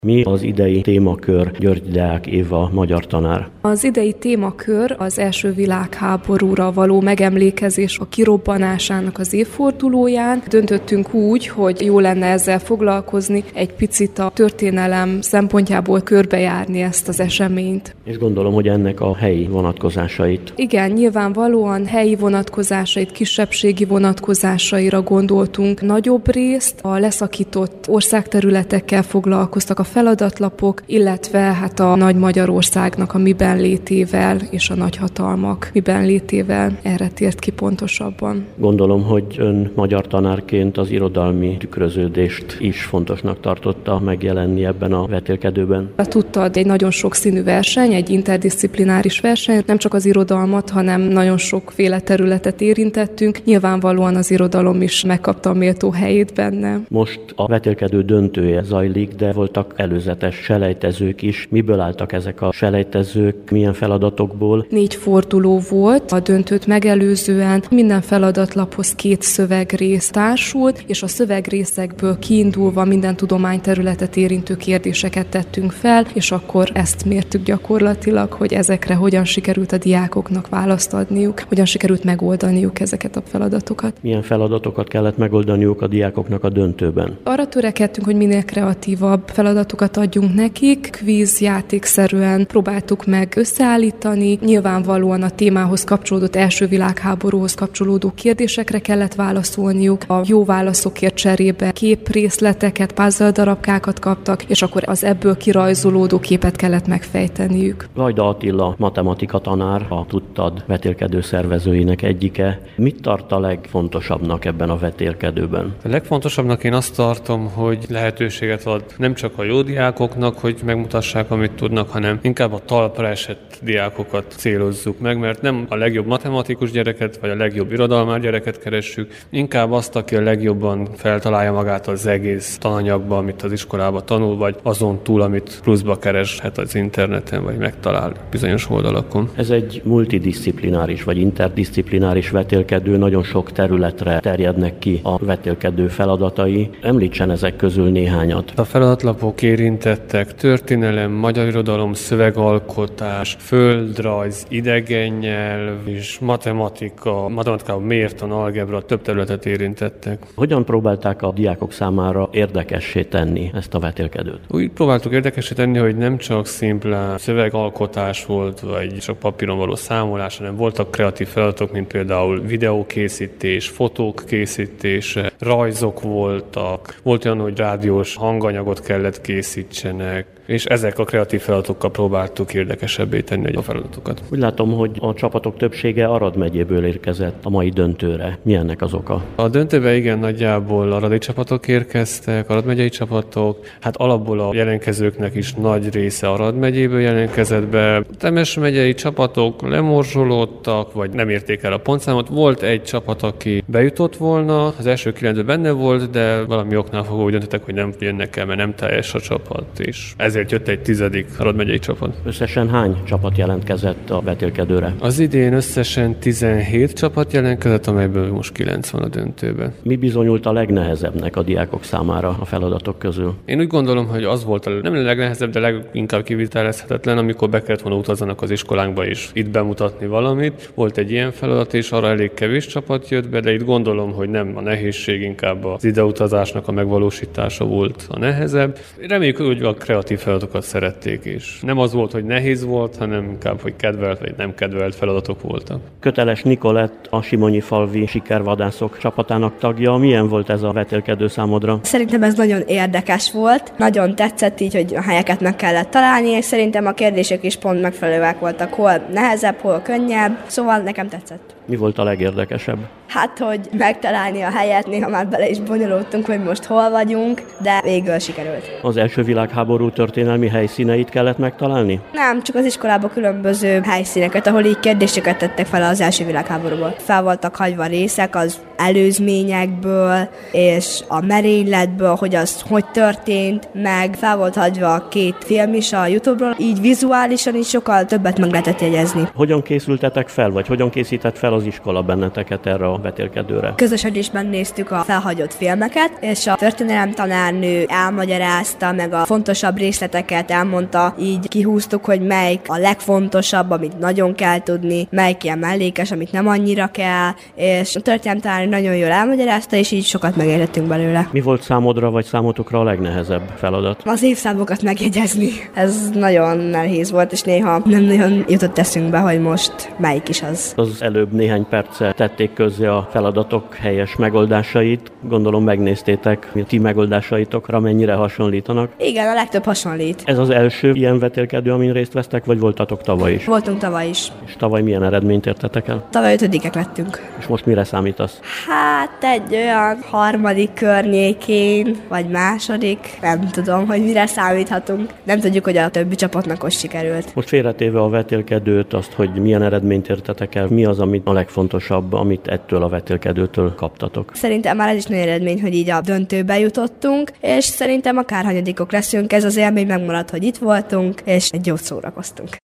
Mi az idei témakör, György Deák Éva magyar tanár? Az idei témakör az első világháborúra való megemlékezés a kirobbanásának az évfordulóján. Döntöttünk úgy, hogy jó lenne ezzel foglalkozni, egy picit a történelem szempontjából körbejárni ezt az eseményt. És gondolom, hogy ennek a helyi vonatkozásait. Igen, nyilvánvalóan helyi vonatkozásait, kisebbségi vonatkozásaira gondoltunk nagyobb részt. A leszakított országterületekkel foglalkoztak a feladatlapok, illetve hát a Nagy Magyarországnak a miben létével és a nagyhatalmak miben létével erre tért ki pontosabban. Gondolom, hogy ön magyar tanárként az irodalmi tükröződést is fontosnak tartotta megjelenni ebben a vetélkedőben. Tudtad, egy nagyon sokszínű verseny, egy interdisziplináris verseny, nem csak az irodalmat, hanem nagyon sokféle területet érintettünk. Nyilvánvalóan az irodalom is megkapta a méltó helyét benne. Most a vetélkedő döntője zajlik, de voltak előzetes selejtezők is. Miből álltak ezek a selejtezők, milyen feladatokból? 4 forduló volt a döntőt megelőzően. Minden feladatlaphoz 2 szövegrész társult, és a szövegrészekből kiindulva minden tudományterületet érintő kérdéseket tettünk fel, és akkor ezt mértük gyakorlatilag, hogy ezekre hogyan sikerült a diákoknak választ adniuk, hogyan sikerült megoldaniuk ezeket a feladatokat. Milyen feladatokat kellett megoldaniuk a diákoknak a döntőben? Arra törekedtünk, hogy minél kreatívabb feladatokat adjunk nekik, kvízjátékszerűen próbáltuk meg összeállítani. Nyilvánvalóan a témához kapcsolódott, első világháborúhoz kapcsolódó kérdésekre kellett válaszolniuk. A jó válaszokért cserébe képrészleteket, puzzle darabkákat kaptak, és akkor az ebből kirajzolódó képet kellett megfejteniük. Vajda Attila matematika tanár, a Tudtad vetélkedő szervezőinek egyike. Mit tart a legfontosabbnak ebben a vetélkedőben? A legfontosabbnak én azt tartom, hogy lehetőséget ad nem csak a jó diákoknak, hogy megmutassák, amit tudnak, hanem inkább a talpra esett diákokat célozzuk meg, mert nem a legjobb matematikus gyereket, vagy a legjobb irodalmár gyereket keressük, inkább azt, aki a legjobban feltalálja magát az egész tananyagba, amit az iskolában tanul, vagy azon túl, amit pluszba kereshet az interneten, vagy megtalál bizonyos oldalakon. Ez egy multidisziplináris, vagy interdisziplináris vetélkedő, nagyon sok területre terjednek ki a vetélkedő feladatai. Említsen ezek közül néhányat. A feladatlapok érintettek történelem, magyar irodalom, szövegalkotás, földrajz, idegen nyelv és matematikában mértan, algebra, több területet érintettek. Hogyan próbálták a diákok számára érdekessé tenni ezt a vetélkedőt? Úgy próbáltuk érdekessé tenni, hogy nem csak szimplán szövegalkotás volt, vagy csak papíron való számolás, hanem voltak kreatív feladatok, mint például videókészítés, fotók készítése, rajzok voltak, volt olyan, hogy rádiós hanganyagot kellett készítsenek, és ezek a kreatív feladatokkal próbáltuk érdekesebbé tenni a feladatokat. Úgy látom, hogy a csapatok többsége Arad megyéből érkezett a mai döntőre. Mi ennek az oka? A döntőbe igen, nagyjából aradi csapatok érkeztek, Arad megyei csapatok. Hát alapból a jelentkezőknek is nagy része Arad megyéből jelentkezett be. Temes megyei csapatok lemorzsolódtak, vagy nem érték el a pontszámot. Volt egy csapat, aki bejutott volna, az első 9-ben benne volt, de valami oknál fogva úgy döntöttek, hogy nem jönnek el, mert nem teljes a csapat, és ezért jött egy 10. Arad megyei csapat. Összesen hány csapat jelentkezett a vetélkedőre? Az idén összesen 17 csapat jelentkezett, amelyből most 9 van a döntőben. Mi bizonyult a legnehezebbnek a diákok számára a feladatok közül? Én úgy gondolom, hogy az volt nem a legnehezebb, de leginkább kivitelezhetetlen, amikor be kellett volna utazzanak az iskolánkba is itt bemutatni valamit. Volt egy ilyen feladat, és arra elég kevés csapat jött be, de itt gondolom, hogy nem a nehézség, inkább az ideutazásnak a megvalósítása volt a nehezebb. Reméljük, hogy a kreatív feladatokat szerették is. Nem az volt, hogy nehéz volt, hanem inkább, hogy kedvelt vagy nem kedvelt feladatok voltak. Köteles Nikolett, a Simonyi-falvi sikervadászok csapatának tagja. Milyen volt ez a vetélkedő számodra? Szerintem ez nagyon érdekes volt. Nagyon tetszett így, hogy a helyeket meg kellett találni, és szerintem a kérdések is pont megfelelőek voltak. Hol nehezebb, hol könnyebb. Szóval nekem tetszett. Mi volt a legérdekesebb? Hát, hogy megtalálni a helyet, néha már bele is bonyolultunk, hogy most hol vagyunk, de végül sikerült. Az első világháború történelmi helyszíneit kellett megtalálni? Nem, csak az iskolában különböző helyszíneket, ahol így kérdéseket tettek fel az első világháborúból. Fel voltak hagyva részek az előzményekből és a merényletből, hogy az hogy történt, meg fel volt hagyva 2 film is a YouTube-ról, így vizuálisan is sokkal többet meg lehetett jegyezni. Hogyan készültetek fel, vagy hogyan készített fel az iskola benneteket erre a vetélkedőre? Közösödésben néztük a felhagyott filmeket, és a történelem tanárnő elmagyarázta, meg a fontosabb részleteket elmondta, így kihúztuk, hogy melyik a legfontosabb, amit nagyon kell tudni, melyik ilyen mellékes, amit nem annyira kell, és a történelem tanárnő nagyon jól elmagyarázta, és így sokat megértettünk belőle. Mi volt számodra vagy számotokra a legnehezebb feladat? Az évszámokat megjegyezni. Ez nagyon nehéz volt, és néha nem nagyon jutott eszünkbe, hogy most melyik is az. Az előbb néhány perccel tették közzé a feladatok helyes megoldásait. Gondolom megnéztétek, hogy a ti megoldásaitokra mennyire hasonlítanak. Igen, a legtöbb hasonlít. Ez az első ilyen vetélkedő, amin részt vesztek, vagy voltatok tavaly is? Voltunk tavaly is. És tavaly milyen eredményt értetek el? Tavaly 5-ek lettünk. És most mire számítasz? Hát egy olyan 3. környékén, vagy 2. Nem tudom, hogy mire számíthatunk. Nem tudjuk, hogy a többi csapatnak hogy sikerült. Most félretéve a vetélkedőt, azt, hogy milyen eredményt értetek el, mi az, amit a legfontosabb, amit ettől a vetélkedőtől kaptatok? Szerintem már ez is nagy eredmény, hogy így a döntőbe jutottunk, és szerintem akárhanyadikok leszünk, ez az élmény megmarad, hogy itt voltunk, és egy jót szórakoztunk.